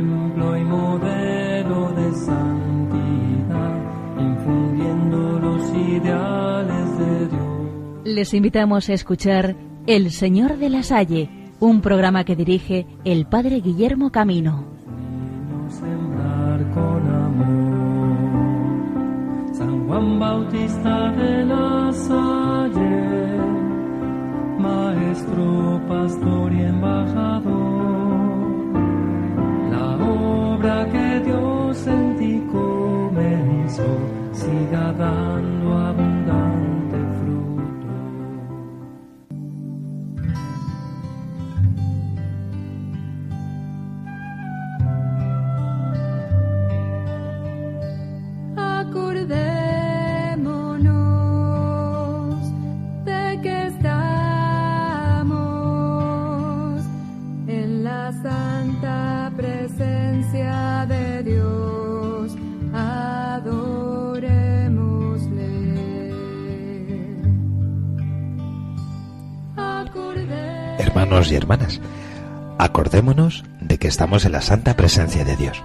ejemplo y modelo de santidad, infundiendo los ideales de Dios. Les invitamos a escuchar El Señor de la Salle, un programa que dirige el Padre Guillermo Camino. Sembrar con amor. San Juan Bautista de la Salle, maestro, pastor y embajador, la obra que Dios en ti comenzó siga dando abundante fruto. Acordémonos de que estamos en la santa presencia de Dios. Adorémosle. Hermanos y hermanas, acordémonos de que estamos en la santa presencia de Dios.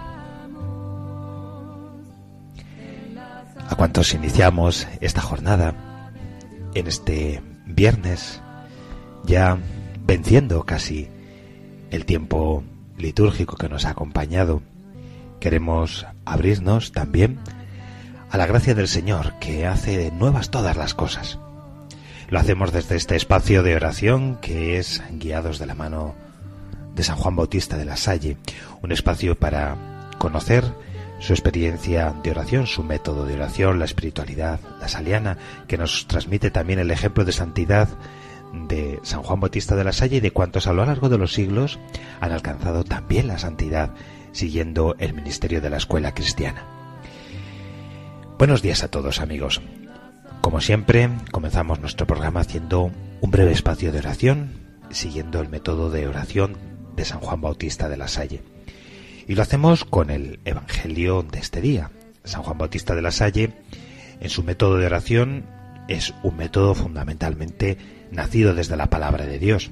A cuantos iniciamos esta jornada, en este viernes, ya venciendo casi el tiempo litúrgico que nos ha acompañado, queremos abrirnos también a la gracia del Señor, que hace nuevas todas las cosas. Lo hacemos desde este espacio de oración que es guiados de la mano de San Juan Bautista de la Salle, un espacio para conocer su experiencia de oración, su método de oración, la espiritualidad lasaliana, que nos transmite también el ejemplo de santidad de San Juan Bautista de la Salle y de cuantos a lo largo de los siglos han alcanzado también la santidad siguiendo el ministerio de la escuela cristiana. Buenos días a todos, amigos. Como siempre, comenzamos nuestro programa haciendo un breve espacio de oración, siguiendo el método de oración de San Juan Bautista de la Salle. Y lo hacemos con el Evangelio de este día. San Juan Bautista de la Salle, en su método de oración, es un método fundamentalmente nacido desde la palabra de Dios,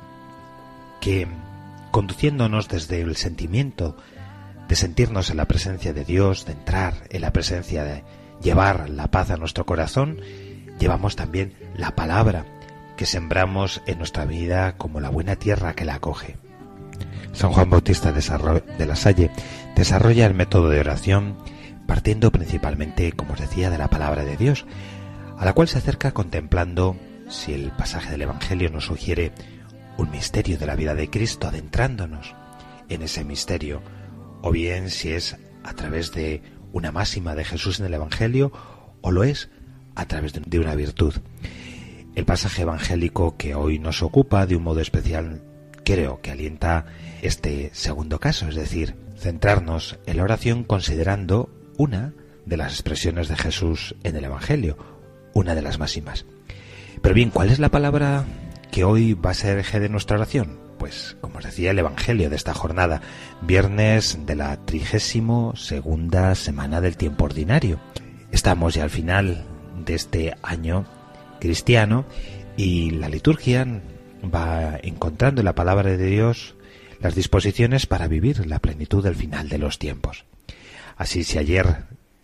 que, conduciéndonos desde el sentimiento de sentirnos en la presencia de Dios, de entrar en la presencia, de llevar la paz a nuestro corazón, llevamos también la palabra que sembramos en nuestra vida como la buena tierra que la acoge. San Juan Bautista de la Salle desarrolla el método de oración partiendo principalmente, como os decía, de la palabra de Dios, a la cual se acerca contemplando si el pasaje del Evangelio nos sugiere un misterio de la vida de Cristo, adentrándonos en ese misterio, o bien si es a través de una máxima de Jesús en el Evangelio, o lo es a través de una virtud. El pasaje evangélico que hoy nos ocupa de un modo especial creo que alienta este segundo caso, es decir, centrarnos en la oración considerando una de las expresiones de Jesús en el Evangelio, una de las máximas. Pero bien, ¿cuál es la palabra que hoy va a ser eje de nuestra oración? Pues, como os decía, el Evangelio de esta jornada, viernes de la 32ª semana del tiempo ordinario. Estamos ya al final de este año cristiano y la liturgia va encontrando en la palabra de Dios las disposiciones para vivir la plenitud del final de los tiempos. Así, si ayer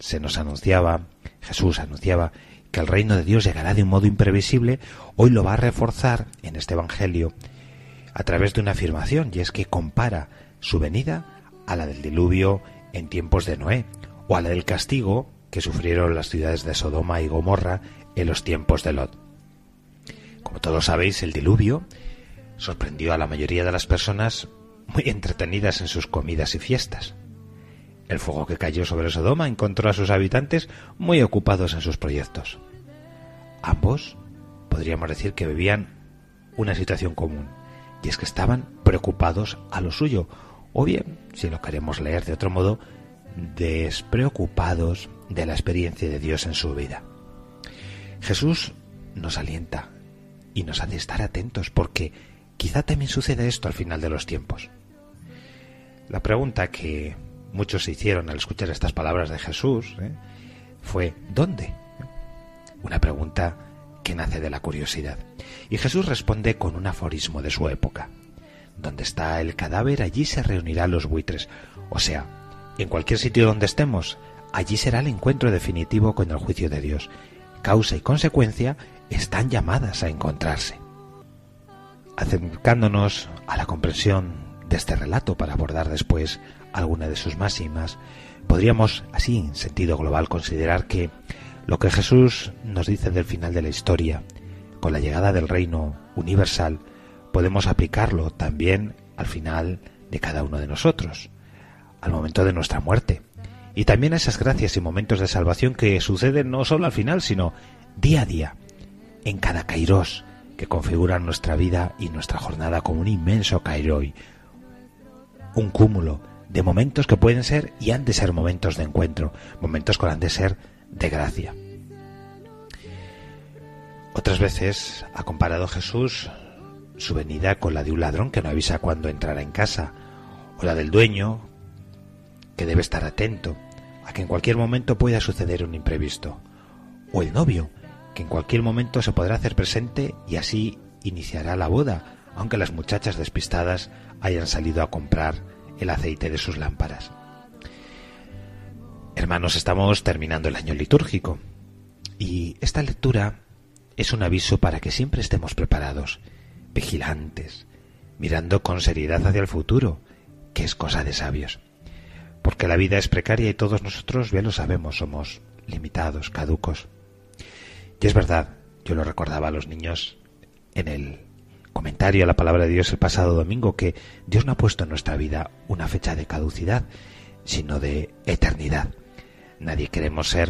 Jesús anunciaba que el reino de Dios llegará de un modo imprevisible, hoy lo va a reforzar en este Evangelio a través de una afirmación, y es que compara su venida a la del diluvio en tiempos de Noé, o a la del castigo que sufrieron las ciudades de Sodoma y Gomorra en los tiempos de Lot. Como todos sabéis, el diluvio sorprendió a la mayoría de las personas muy entretenidas en sus comidas y fiestas. El fuego que cayó sobre Sodoma encontró a sus habitantes muy ocupados en sus proyectos. Ambos podríamos decir que vivían una situación común, y es que estaban preocupados a lo suyo, o bien, si lo queremos leer de otro modo, despreocupados de la experiencia de Dios en su vida. Jesús nos alienta y nos hace estar atentos, porque quizá también sucede esto al final de los tiempos. La pregunta que muchos se hicieron al escuchar estas palabras de Jesús fue ¿dónde? Una pregunta que nace de la curiosidad. Y Jesús responde con un aforismo de su época. donde está el cadáver, allí se reunirán los buitres. O sea, en cualquier sitio donde estemos, allí será el encuentro definitivo con el juicio de Dios. Causa y consecuencia están llamadas a encontrarse. Acercándonos a la comprensión de este relato para abordar después alguna de sus máximas, podríamos, así en sentido global, considerar que lo que Jesús nos dice del final de la historia, con la llegada del reino universal, podemos aplicarlo también al final de cada uno de nosotros, al momento de nuestra muerte, y también a esas gracias y momentos de salvación que suceden no solo al final, sino día a día, en cada kairos, que configuran nuestra vida y nuestra jornada como un inmenso kairoi, un cúmulo de momentos que pueden ser y han de ser momentos de encuentro, momentos que han de ser de gracia. Otras veces ha comparado Jesús su venida con la de un ladrón que no avisa cuándo entrará en casa, o la del dueño que debe estar atento a que en cualquier momento pueda suceder un imprevisto, o el novio que en cualquier momento se podrá hacer presente y así iniciará la boda, aunque las muchachas despistadas hayan salido a comprar el aceite de sus lámparas. Hermanos, estamos terminando el año litúrgico y esta lectura es un aviso para que siempre estemos preparados, vigilantes, mirando con seriedad hacia el futuro, que es cosa de sabios. Porque la vida es precaria y todos nosotros, bien lo sabemos, somos limitados, caducos. Y es verdad, yo lo recordaba a los niños en el comentario a la palabra de Dios el pasado domingo, que Dios no ha puesto en nuestra vida una fecha de caducidad, sino de eternidad. Nadie queremos ser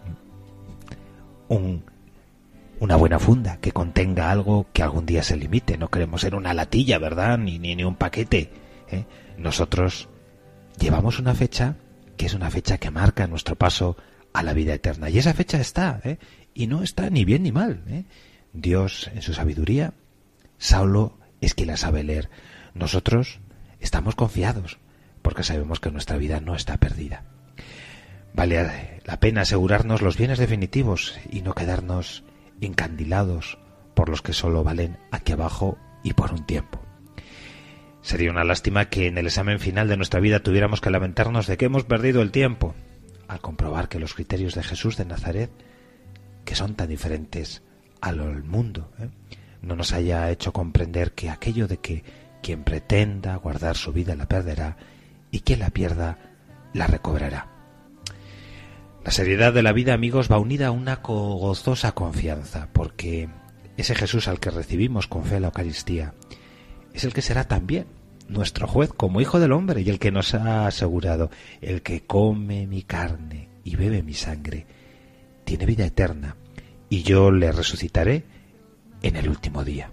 una buena funda que contenga algo que algún día se limite. No queremos ser una latilla, ¿verdad? Ni un paquete, ¿eh? Nosotros llevamos una fecha que es una fecha que marca nuestro paso a la vida eterna. Y esa fecha está, y no está ni bien ni mal, Dios, en su sabiduría, solo es quien la sabe leer. Nosotros estamos confiados porque sabemos que nuestra vida no está perdida. Vale la pena asegurarnos los bienes definitivos y no quedarnos encandilados por los que solo valen aquí abajo y por un tiempo. Sería una lástima que en el examen final de nuestra vida tuviéramos que lamentarnos de que hemos perdido el tiempo al comprobar que los criterios de Jesús de Nazaret, que son tan diferentes al mundo, no nos haya hecho comprender que aquello de que quien pretenda guardar su vida la perderá y quien la pierda la recobrará. La seriedad de la vida, amigos, va unida a una gozosa confianza, porque ese Jesús al que recibimos con fe la Eucaristía es el que será también nuestro juez como Hijo del Hombre y el que nos ha asegurado: el que come mi carne y bebe mi sangre tiene vida eterna y yo le resucitaré en el último día.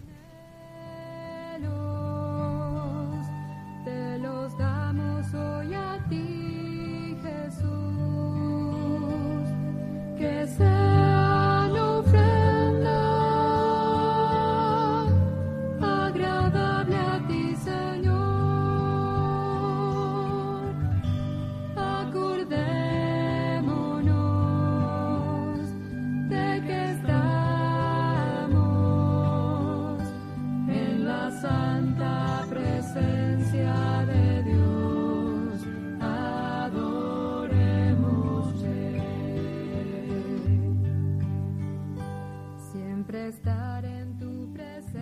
Te los damos hoy a ti, Jesús, que sean ofrenda agradable a ti, Señor. Acordémonos de que estamos en la santa presencia de Dios. Adorémosle. Siempre estar en tu presencia.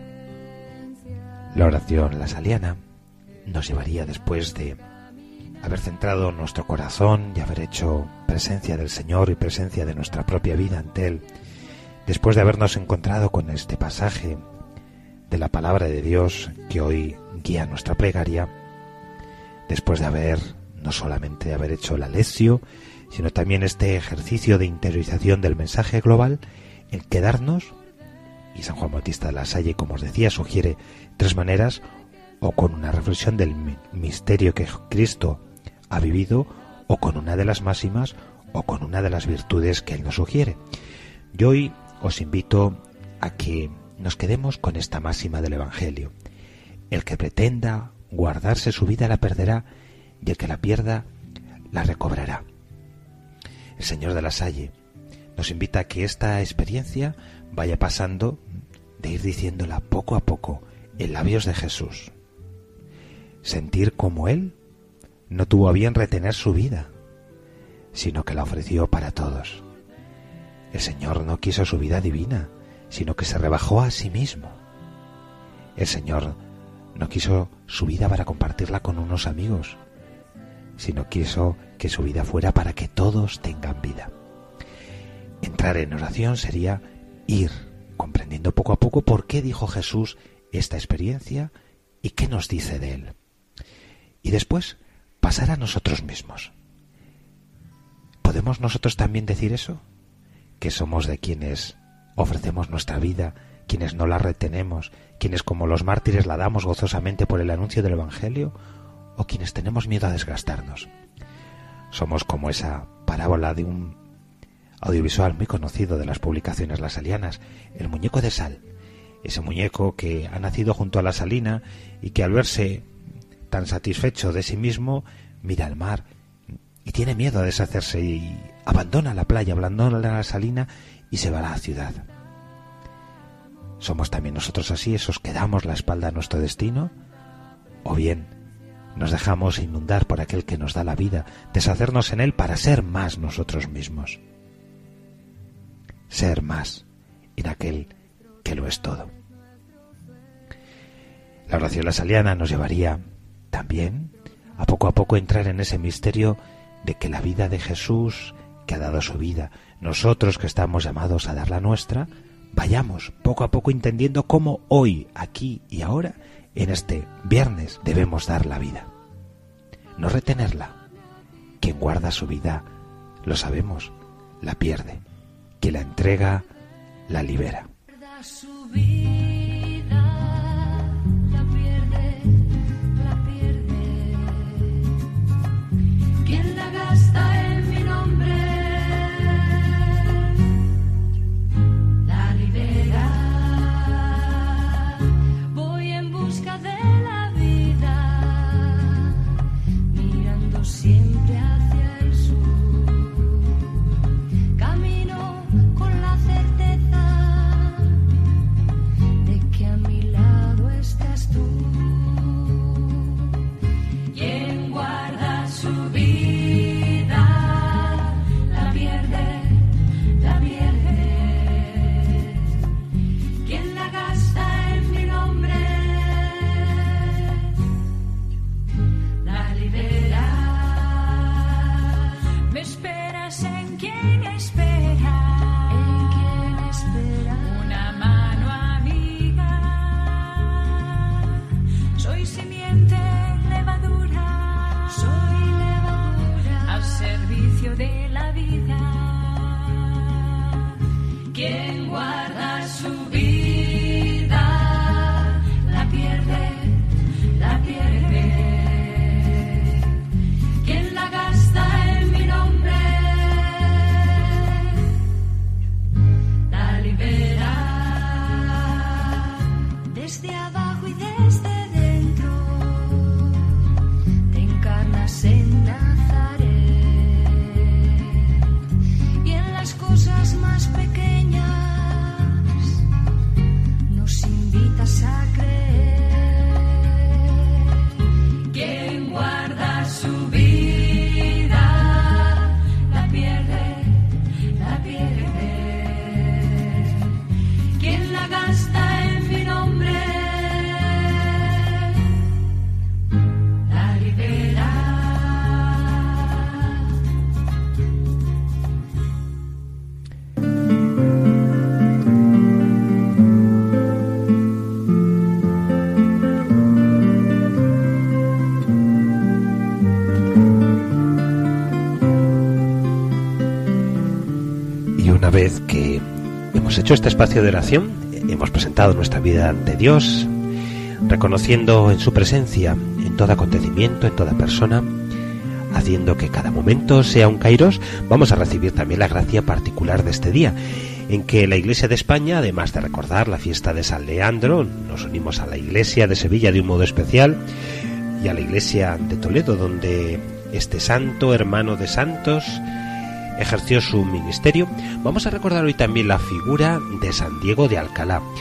La oración lasaliana nos llevaría, después de haber centrado nuestro corazón y haber hecho presencia del Señor y presencia de nuestra propia vida ante Él, después de habernos encontrado con este pasaje de la palabra de Dios que hoy guía nuestra plegaria, después de haber no solamente haber hecho la lección, sino también este ejercicio de interiorización del mensaje global, el quedarnos, y San Juan Bautista de la Salle, como os decía, sugiere tres maneras: o con una reflexión del misterio que Cristo ha vivido, o con una de las máximas, o con una de las virtudes que Él nos sugiere. Yo hoy os invito a que nos quedemos con esta máxima del Evangelio: el que pretenda guardarse su vida la perderá, y el que la pierda la recobrará. El Señor de la Salle nos invita a que esta experiencia vaya pasando de ir diciéndola poco a poco en labios de Jesús. Sentir como Él no tuvo a bien retener su vida, sino que la ofreció para todos. El Señor no quiso su vida divina, sino que se rebajó a sí mismo. El Señor no quiso su vida para compartirla con unos amigos, sino quiso que su vida fuera para que todos tengan vida. Entrar en oración sería ir comprendiendo poco a poco por qué dijo Jesús esta experiencia y qué nos dice de Él. Y después pasar a nosotros mismos. ¿Podemos nosotros también decir eso? Que somos de quienes ofrecemos nuestra vida, quienes no la retenemos, quienes como los mártires la damos gozosamente por el anuncio del Evangelio, o quienes tenemos miedo a desgastarnos. Somos como esa parábola de un audiovisual muy conocido de las publicaciones lasalianas, el muñeco de sal. Ese muñeco que ha nacido junto a la salina y que al verse tan satisfecho de sí mismo mira al mar y tiene miedo a deshacerse y abandona la playa, abandona la salina y se va a la ciudad. ¿Somos también nosotros así, esos que damos la espalda a nuestro destino? ¿O bien nos dejamos inundar por aquel que nos da la vida, deshacernos en él para ser más nosotros mismos? Ser más en aquel que lo es todo. La oración lasaliana nos llevaría también a poco entrar en ese misterio de que la vida de Jesús, que ha dado su vida, nosotros que estamos llamados a dar la nuestra, vayamos poco a poco entendiendo cómo hoy, aquí y ahora, en este viernes, debemos dar la vida. No retenerla. Quien guarda su vida, lo sabemos, la pierde. Quien la entrega, la libera. Su vida la pierde, la pierde. Quien la gasta en mi nombre la libera. Voy en busca de la vida, mirando siempre hacia el sur. Camino con la certeza de que a mi lado estás tú. Quien guarda su vida la pierde, la pierde. Quien la gasta en mi nombre la libera. Me esperas en quien espera, en quien espera una mano amiga. Soy simiente, levadura, soy levadura al servicio de la vida. Quien guarda su vida la pierde, la pierde. Quien la gasta en mi nombre la libera. Desde abajo y desde dentro te encarnas en Nazaret y en las cosas más pequeñas nos invitas a creer. Quien guarda su vida la pierde, la pierde. Quien la gasta en mi nombre la libera. Y una vez que hemos hecho este espacio de oración, hemos presentado nuestra vida ante Dios, reconociendo en su presencia en todo acontecimiento, en toda persona, haciendo que cada momento sea un kairos, vamos a recibir también la gracia particular de este día, en que la Iglesia de España, además de recordar la fiesta de San Leandro, nos unimos a la Iglesia de Sevilla de un modo especial y a la Iglesia de Toledo, donde este santo, hermano de santos, ejerció su ministerio. Vamos a recordar hoy también la figura de San Diego de Alcalá.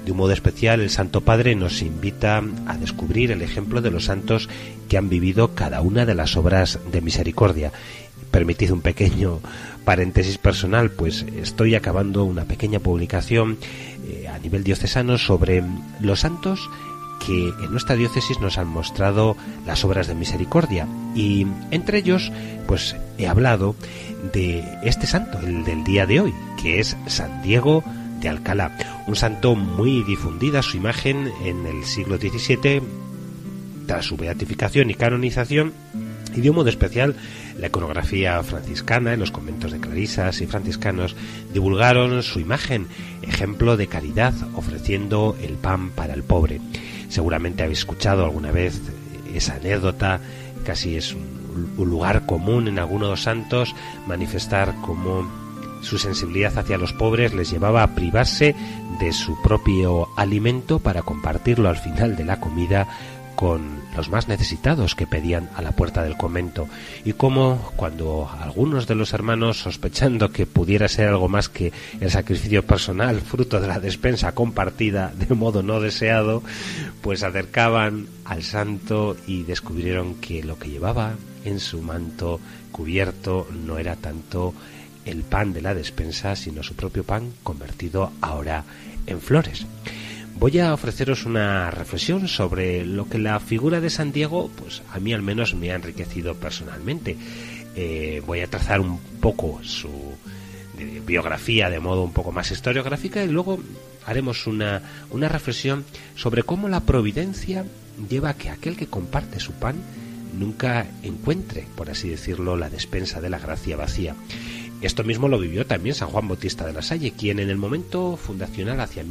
De un modo especial, el Santo Padre nos invita a descubrir el ejemplo de los santos que han vivido cada una de las obras de misericordia. Permitid un pequeño paréntesis personal, pues estoy acabando una pequeña publicación a nivel diocesano sobre los santos que en nuestra diócesis nos han mostrado las obras de misericordia, y entre ellos pues he hablado de este santo, el del día de hoy, que es San Diego de Alcalá, un santo muy difundida su imagen en el siglo XVII tras su beatificación y canonización, y de un modo especial la iconografía franciscana en los conventos de clarisas y franciscanos divulgaron su imagen, ejemplo de caridad, ofreciendo el pan para el pobre. Seguramente habéis escuchado alguna vez esa anécdota, casi es un lugar común en algunos de los santos manifestar cómo su sensibilidad hacia los pobres les llevaba a privarse de su propio alimento para compartirlo al final de la comida con los más necesitados que pedían a la puerta del convento, y cómo cuando algunos de los hermanos, sospechando que pudiera ser algo más que el sacrificio personal fruto de la despensa compartida de modo no deseado, pues acercaban al santo y descubrieron que lo que llevaba en su manto cubierto no era tanto el pan de la despensa, sino su propio pan convertido ahora en flores. Voy a ofreceros una reflexión sobre lo que la figura de San Diego, pues a mí al menos me ha enriquecido personalmente. Voy a trazar un poco su biografía de modo un poco más historiográfica, y luego haremos una reflexión sobre cómo la providencia lleva a que aquel que comparte su pan nunca encuentre, por así decirlo, la despensa de la gracia vacía. Esto mismo lo vivió también San Juan Bautista de la Salle, quien en el momento fundacional hacia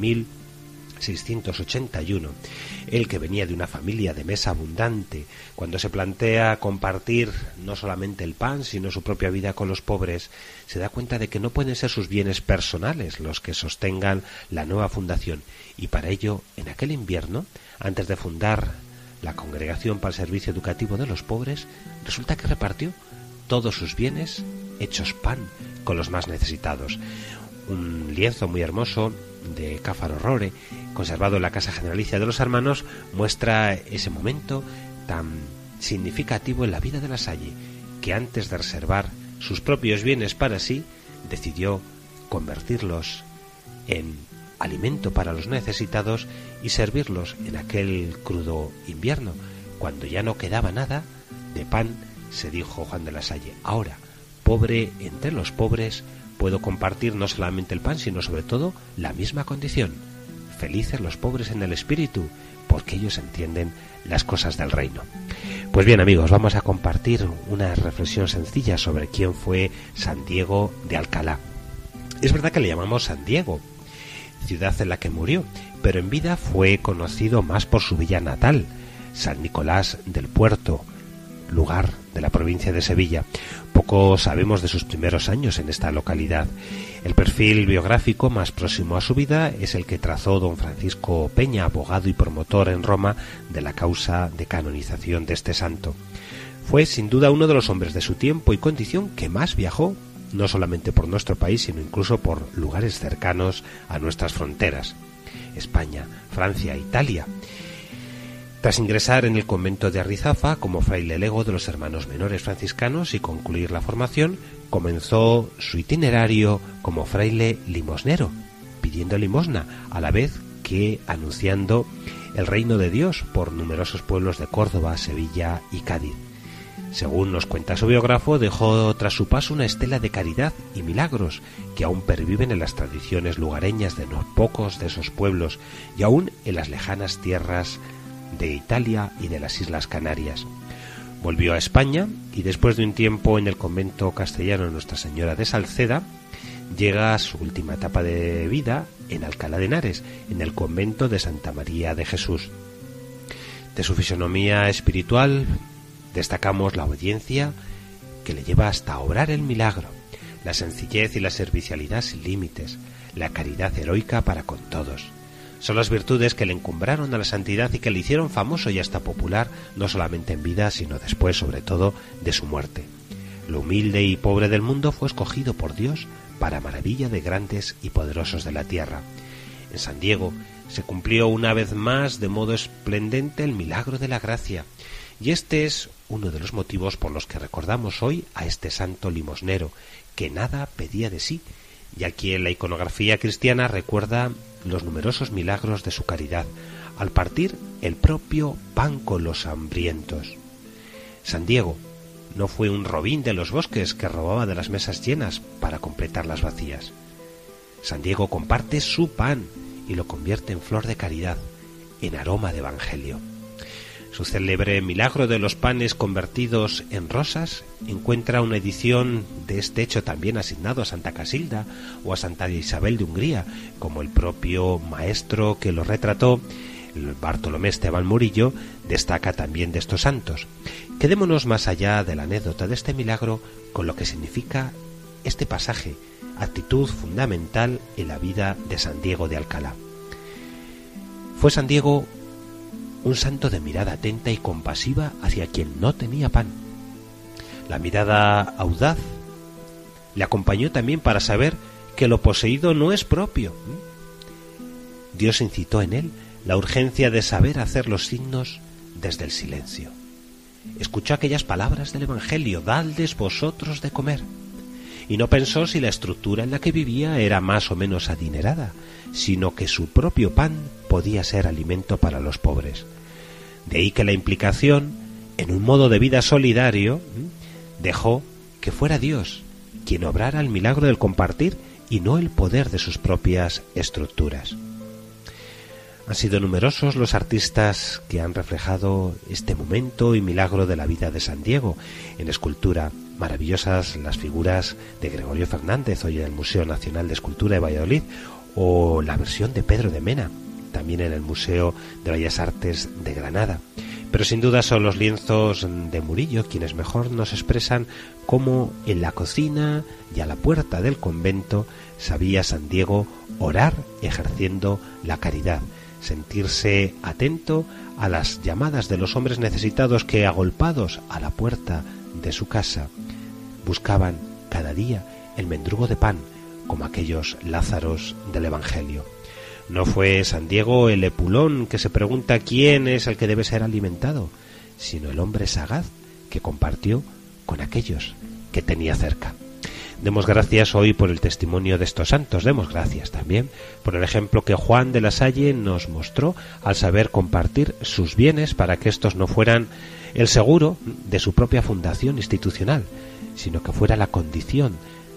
1681, él que venía de una familia de mesa abundante, cuando se plantea compartir no solamente el pan, sino su propia vida con los pobres, se da cuenta de que no pueden ser sus bienes personales los que sostengan la nueva fundación, y para ello, en aquel invierno, antes de fundar la Congregación para el Servicio Educativo de los Pobres, resulta que repartió todos sus bienes hechos pan con los más necesitados. Un lienzo muy hermoso de Cáfaro Rore, conservado en la Casa Generalicia de los Hermanos, muestra ese momento tan significativo en la vida de la Salle, que antes de reservar sus propios bienes para sí, decidió convertirlos en alimento para los necesitados y servirlos en aquel crudo invierno. Cuando ya no quedaba nada de pan, se dijo Juan de la Salle: ahora, pobre entre los pobres, puedo compartir no solamente el pan, sino sobre todo la misma condición. Felices los pobres en el espíritu, porque ellos entienden las cosas del reino. Pues bien, amigos, vamos a compartir una reflexión sencilla sobre quién fue San Diego de Alcalá. Es verdad que le llamamos San Diego, ciudad en la que murió, pero en vida fue conocido más por su villa natal, San Nicolás del Puerto, lugar de la provincia de Sevilla. Poco sabemos de sus primeros años en esta localidad. El perfil biográfico más próximo a su vida es el que trazó don Francisco Peña, abogado y promotor en Roma de la causa de canonización de este santo. Fue sin duda uno de los hombres de su tiempo y condición que más viajó, no solamente por nuestro país, sino incluso por lugares cercanos a nuestras fronteras: España, Francia, Italia. Tras ingresar en el convento de Arrizafa como fraile lego de los hermanos menores franciscanos y concluir la formación, comenzó su itinerario como fraile limosnero, pidiendo limosna, a la vez que anunciando el reino de Dios por numerosos pueblos de Córdoba, Sevilla y Cádiz. Según nos cuenta su biógrafo, dejó tras su paso una estela de caridad y milagros que aún perviven en las tradiciones lugareñas de no pocos de esos pueblos y aún en las lejanas tierras de Italia y de las Islas Canarias. Volvió a España y después de un tiempo en el convento castellano de Nuestra Señora de Salceda, llega a su última etapa de vida en Alcalá de Henares, en el convento de Santa María de Jesús. De su fisonomía espiritual destacamos la obediencia que le lleva hasta obrar el milagro, la sencillez y la servicialidad sin límites, la caridad heroica para con todos. Son las virtudes que le encumbraron a la santidad y que le hicieron famoso y hasta popular, no solamente en vida, sino después, sobre todo, de su muerte. Lo humilde y pobre del mundo fue escogido por Dios para maravilla de grandes y poderosos de la tierra. En San Diego se cumplió una vez más de modo esplendente el milagro de la gracia, y este es uno de los motivos por los que recordamos hoy a este santo limosnero, que nada pedía de sí, y a quien la iconografía cristiana recuerda los numerosos milagros de su caridad, al partir el propio pan con los hambrientos. San Diego no fue un robín de los bosques que robaba de las mesas llenas para completar las vacías. San Diego comparte su pan y lo convierte en flor de caridad, en aroma de evangelio. Su célebre milagro de los panes convertidos en rosas encuentra una edición de este hecho también asignado a Santa Casilda o a Santa Isabel de Hungría, como el propio maestro que lo retrató, el Bartolomé Esteban Murillo, destaca también de estos santos. Quedémonos más allá de la anécdota de este milagro con lo que significa este pasaje, actitud fundamental en la vida de San Diego de Alcalá. Fue San Diego un santo de mirada atenta y compasiva hacia quien no tenía pan. La mirada audaz le acompañó también para saber que lo poseído no es propio. Dios incitó en él la urgencia de saber hacer los signos desde el silencio. Escuchó aquellas palabras del Evangelio: dadles vosotros de comer. Y no pensó si la estructura en la que vivía era más o menos adinerada, sino que su propio pan podía ser alimento para los pobres. De ahí que la implicación en un modo de vida solidario dejó que fuera Dios quien obrara el milagro del compartir y no el poder de sus propias estructuras. Han sido numerosos los artistas que han reflejado este momento y milagro de la vida de San Diego. En escultura, maravillosas las figuras de Gregorio Fernández, hoy en el Museo Nacional de Escultura de Valladolid, o la versión de Pedro de Mena, también en el Museo de Bellas Artes de Granada. Pero sin duda son los lienzos de Murillo quienes mejor nos expresan cómo en la cocina y a la puerta del convento sabía San Diego orar ejerciendo la caridad, sentirse atento a las llamadas de los hombres necesitados que, agolpados a la puerta de su casa, buscaban cada día el mendrugo de pan, como aquellos Lázaros del Evangelio. No fue San Diego el epulón que se pregunta quién es el que debe ser alimentado, sino el hombre sagaz que compartió con aquellos que tenía cerca. Demos gracias hoy por el testimonio de estos santos, demos gracias también por el ejemplo que Juan de la Salle nos mostró al saber compartir sus bienes para que estos no fueran el seguro de su propia fundación institucional, sino que fuera la condición,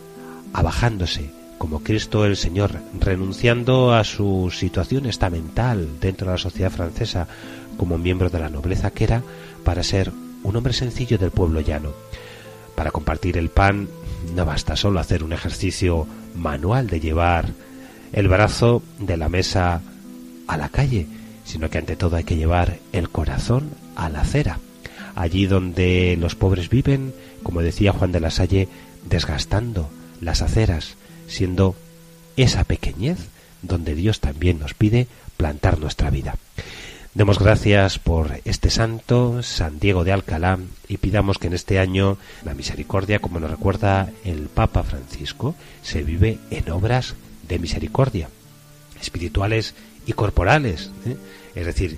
abajándose como Cristo el Señor, renunciando a su situación estamental dentro de la sociedad francesa como miembro de la nobleza que era, para ser un hombre sencillo del pueblo llano. Para compartir el pan no basta solo hacer un ejercicio manual de llevar el brazo de la mesa a la calle, sino que ante todo hay que llevar el corazón a la acera, allí donde los pobres viven, como decía Juan de la Salle, desgastando las aceras, siendo esa pequeñez donde Dios también nos pide plantar nuestra vida. Demos gracias por este santo, San Diego de Alcalá, y pidamos que en este año la misericordia, como nos recuerda el Papa Francisco, se vive en obras de misericordia, espirituales y corporales, Es decir,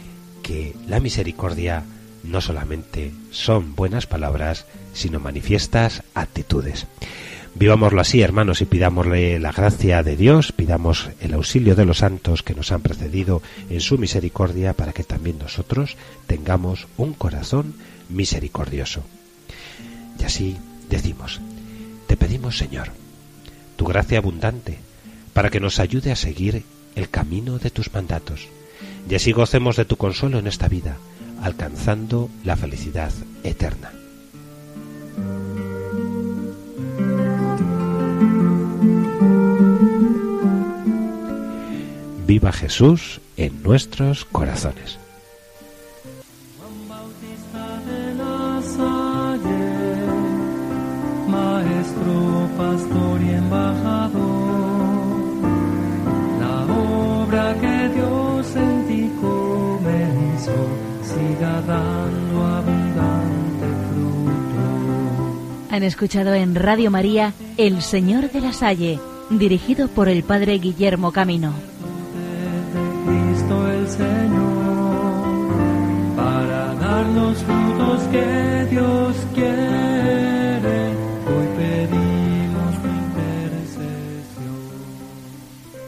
que la misericordia no solamente son buenas palabras, sino manifiestas actitudes. Vivámoslo así, hermanos, y pidámosle la gracia de Dios, pidamos el auxilio de los santos que nos han precedido en su misericordia, para que también nosotros tengamos un corazón misericordioso. Y así decimos: te pedimos, Señor, tu gracia abundante, para que nos ayude a seguir el camino de tus mandatos, y así gocemos de tu consuelo en esta vida, alcanzando la felicidad eterna. Viva Jesús en nuestros corazones. Juan Bautista de la Salle, maestro, pastor y embajador, la obra que Dios en ti comenzó, siga dando abundante fruto. Han escuchado en Radio María El Señor de la Salle, dirigido por el Padre Guillermo Camino. los frutos que Dios quiere.